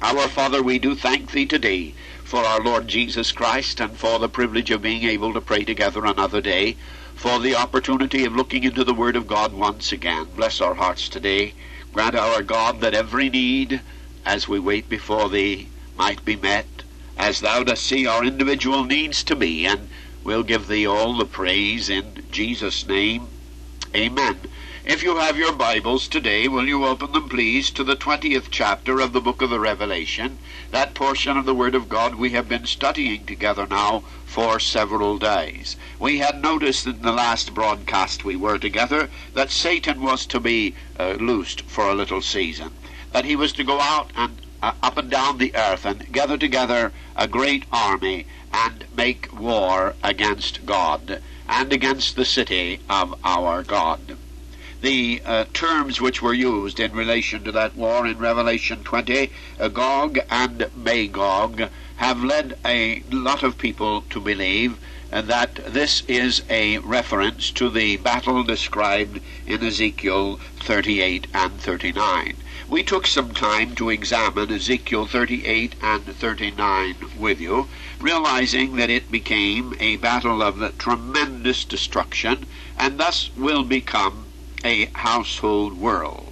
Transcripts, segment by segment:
Our Father, we do thank Thee today for our Lord Jesus Christ and for the privilege of being able to pray together another day, for the opportunity of looking into the Word of God once again. Bless our hearts today. Grant, our God, that every need, as we wait before Thee, might be met, as Thou dost see our individual needs to be, and we'll give Thee all the praise in Jesus' name. Amen. If you have your Bibles today, will you open them, please, to the 20th chapter of the book of the Revelation, that portion of the Word of God we have been studying together now for several days. We had noticed in the last broadcast we were together that Satan was to be loosed for a little season, that he was to go out and up and down the earth and gather together a great army and make war against God and against the city of our God. The terms which were used in relation to that war in Revelation 20, Gog and Magog, have led a lot of people to believe that this is a reference to the battle described in Ezekiel 38 and 39. We took some time to examine Ezekiel 38 and 39 with you, realizing that it became a battle of tremendous destruction, and thus will become a household word.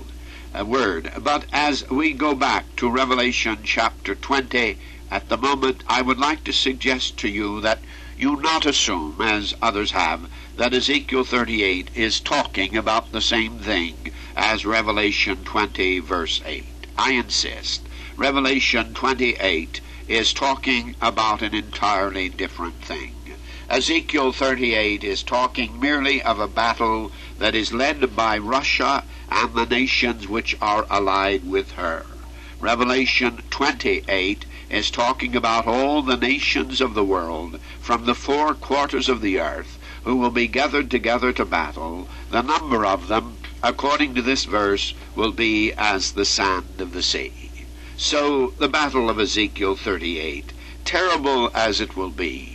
But as we go back to Revelation chapter 20, at the moment I would like to suggest to you that you not assume, as others have, that Ezekiel 38 is talking about the same thing as Revelation 20 verse 8. I insist. Revelation 28 is talking about an entirely different thing. Ezekiel 38 is talking merely of a battle that is led by Russia and the nations which are allied with her. Revelation 28 is talking about all the nations of the world from the four quarters of the earth who will be gathered together to battle. The number of them, according to this verse, will be as the sand of the sea. So the battle of Ezekiel 38, terrible as it will be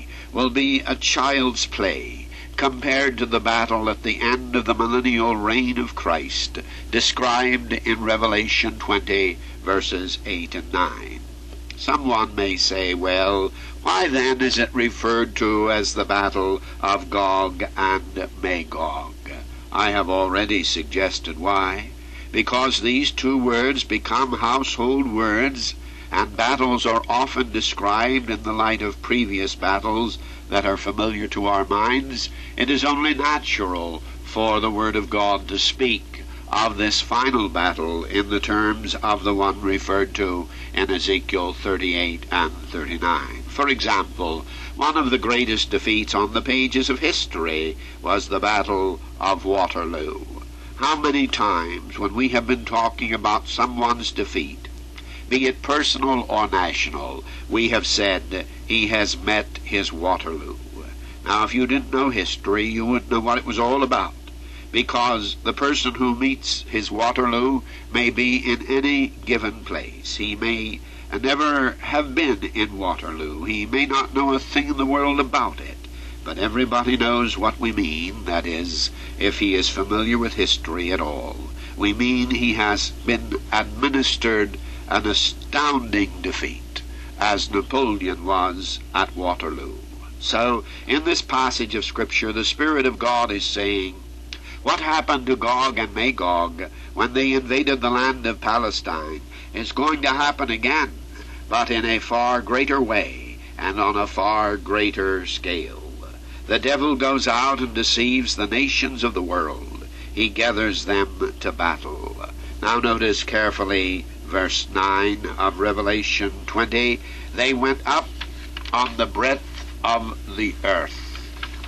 a child's play compared to the battle at the end of the millennial reign of Christ, described in Revelation 20, verses 8 and 9. Someone may say, well, why then is it referred to as the battle of Gog and Magog? I have already suggested why. Because these two words become household words, and battles are often described in the light of previous battles that are familiar to our minds, it is only natural for the Word of God to speak of this final battle in the terms of the one referred to in Ezekiel 38 and 39. For example, one of the greatest defeats on the pages of history was the Battle of Waterloo. How many times when we have been talking about someone's defeat, be it personal or national, we have said, he has met his Waterloo. Now, if you didn't know history, you wouldn't know what it was all about, because the person who meets his Waterloo may be in any given place. He may never have been in Waterloo. He may not know a thing in the world about it, but everybody knows what we mean. That is, if he is familiar with history at all. We mean he has been administered an astounding defeat, as Napoleon was at Waterloo. So, in this passage of Scripture, the Spirit of God is saying, what happened to Gog and Magog when they invaded the land of Palestine is going to happen again, but in a far greater way and on a far greater scale. The devil goes out and deceives the nations of the world. He gathers them to battle. Now notice carefully verse 9 of Revelation 20. They went up on the breadth of the earth,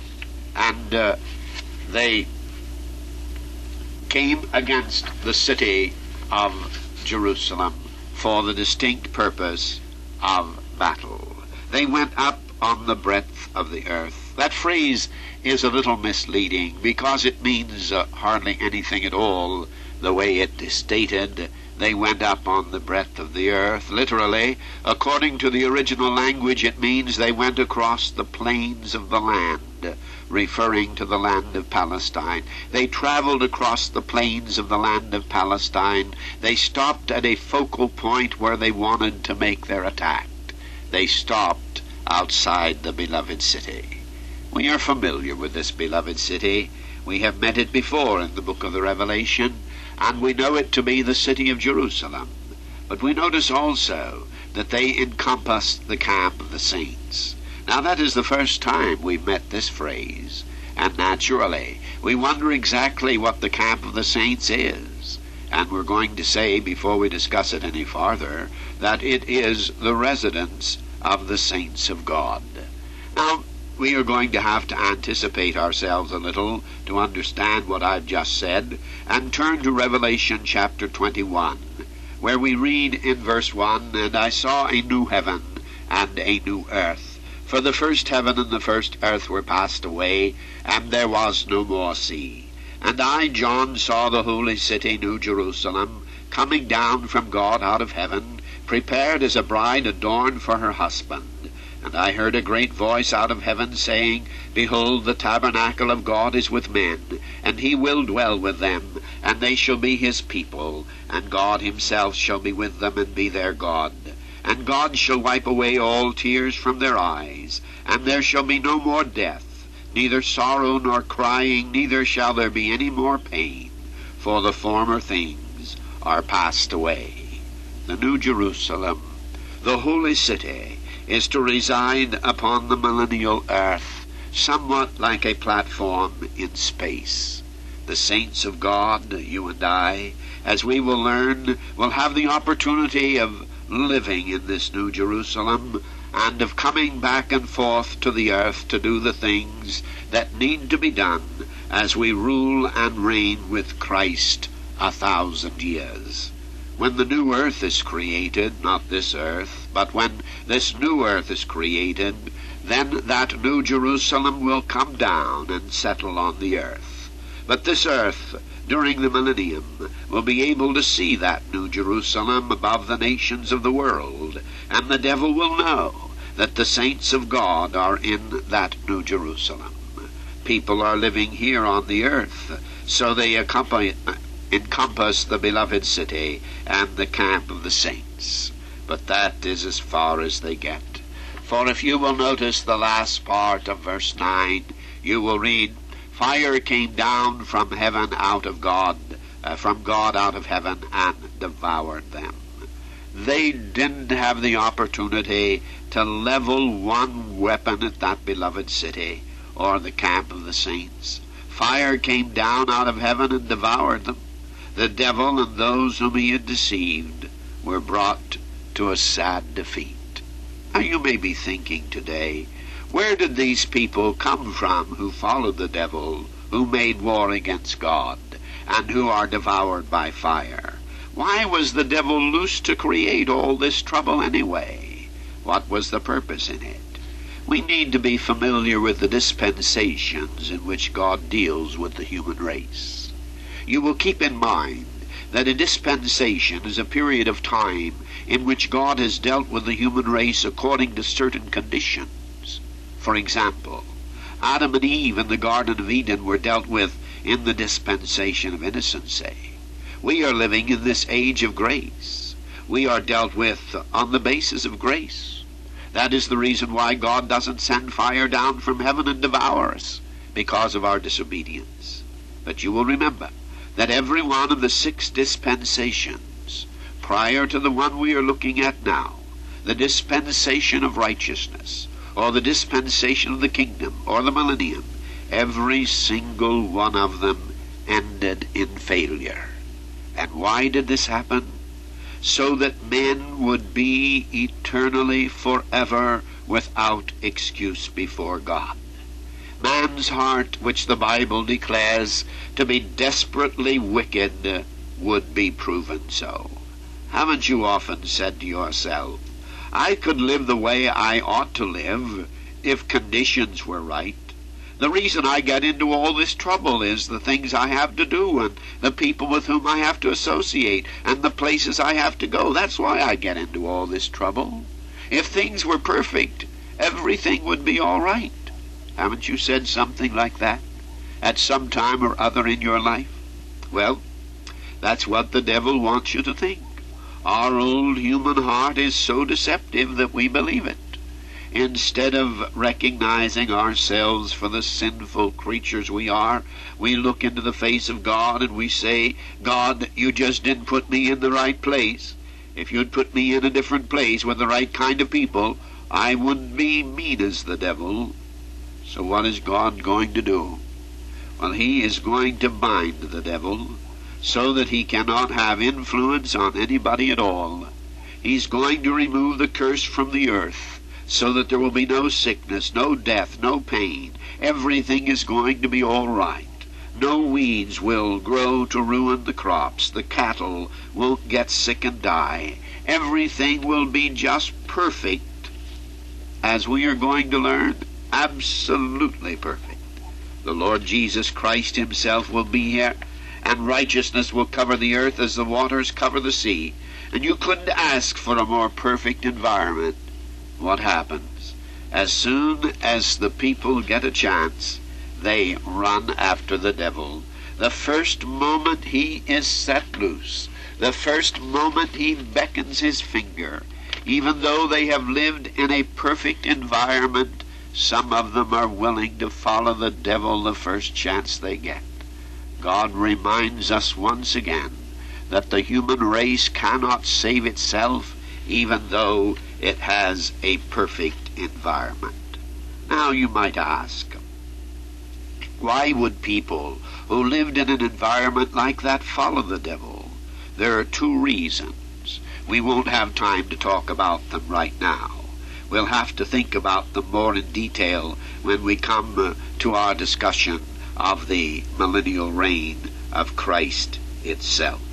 and they came against the city of Jerusalem for the distinct purpose of battle. They went up on the breadth of the earth. That phrase is a little misleading because it means hardly anything at all the way it is stated. They went up on the breadth of the earth. Literally, according to the original language, it means they went across the plains of the land. land, referring to the land of Palestine. They traveled across the plains of the land of Palestine. They stopped at a focal point where they wanted to make their attack. They stopped outside the beloved city. We are familiar with this beloved city. We have met it before in the book of the Revelation, and we know it to be the city of Jerusalem. But we notice also that they encompassed the camp of the saints. Now that is the first time we've met this phrase, and naturally we wonder exactly what the camp of the saints is. And we're going to say, before we discuss it any farther, that it is the residence of the saints of God. Now, we are going to have to anticipate ourselves a little to understand what I've just said, and turn to Revelation chapter 21, where we read in verse 1, "And I saw a new heaven and a new earth. For the first heaven and the first earth were passed away, and there was no more sea. And I, John, saw the holy city, New Jerusalem, coming down from God out of heaven, prepared as a bride adorned for her husband. And I heard a great voice out of heaven saying, Behold, the tabernacle of God is with men, and he will dwell with them, and they shall be his people, and God himself shall be with them and be their God. And God shall wipe away all tears from their eyes, and there shall be no more death, neither sorrow nor crying, neither shall there be any more pain, for the former things are passed away." The New Jerusalem, the holy city, is to reside upon the millennial earth, somewhat like a platform in space. The saints of God, you and I, as we will learn, will have the opportunity of living in this New Jerusalem, and of coming back and forth to the earth to do the things that need to be done as we rule and reign with Christ 1,000 years. When the new earth is created, not this earth, but when this new earth is created, then that New Jerusalem will come down and settle on the earth. But this earth, during the millennium, will be able to see that New Jerusalem above the nations of the world, and the devil will know that the saints of God are in that New Jerusalem. People are living here on the earth, so they encompass the beloved city and the camp of the saints. But that is as far as they get. For if you will notice the last part of verse 9, you will read, "Fire came down from heaven out of God, from God out of heaven, and devoured them." They didn't have the opportunity to level one weapon at that beloved city or the camp of the saints. Fire came down out of heaven and devoured them. The devil and those whom he had deceived were brought to a sad defeat. Now you may be thinking today, where did these people come from who followed the devil, who made war against God, and who are devoured by fire? Why was the devil loose to create all this trouble anyway? What was the purpose in it? We need to be familiar with the dispensations in which God deals with the human race. You will keep in mind that a dispensation is a period of time in which God has dealt with the human race according to certain conditions. For example, Adam and Eve in the Garden of Eden were dealt with in the dispensation of innocency. We are living in this age of grace. We are dealt with on the basis of grace. That is the reason why God doesn't send fire down from heaven and devour us, because of our disobedience. But you will remember that every one of the 6 dispensations, prior to the one we are looking at now, the dispensation of righteousness, or the dispensation of the kingdom, or the millennium, every single one of them ended in failure. And why did this happen? So that men would be eternally, forever, without excuse before God. Man's heart, which the Bible declares to be desperately wicked, would be proven so. Haven't you often said to yourself, I could live the way I ought to live if conditions were right? The reason I get into all this trouble is the things I have to do and the people with whom I have to associate and the places I have to go. That's why I get into all this trouble. If things were perfect, everything would be all right. Haven't you said something like that at some time or other in your life? Well, that's what the devil wants you to think. Our old human heart is so deceptive that we believe it. Instead of recognizing ourselves for the sinful creatures we are, we look into the face of God and we say, God, you just didn't put me in the right place. If you'd put me in a different place with the right kind of people, I wouldn't be mean as the devil. So what is God going to do? Well, he is going to bind the devil so that he cannot have influence on anybody at all. He's going to remove the curse from the earth so that there will be no sickness, no death, no pain. Everything is going to be all right. No weeds will grow to ruin the crops. The cattle won't get sick and die. Everything will be just perfect, as we are going to learn, absolutely perfect. The Lord Jesus Christ himself will be here, and righteousness will cover the earth as the waters cover the sea. And you couldn't ask for a more perfect environment. What happens? As soon as the people get a chance, they run after the devil. The first moment he is set loose, the first moment he beckons his finger, even though they have lived in a perfect environment, some of them are willing to follow the devil the first chance they get. God reminds us once again that the human race cannot save itself even though it has a perfect environment. Now you might ask, why would people who lived in an environment like that follow the devil? There are two reasons. We won't have time to talk about them right now. We'll have to think about them more in detail when we come to our discussion of the millennial reign of Christ itself.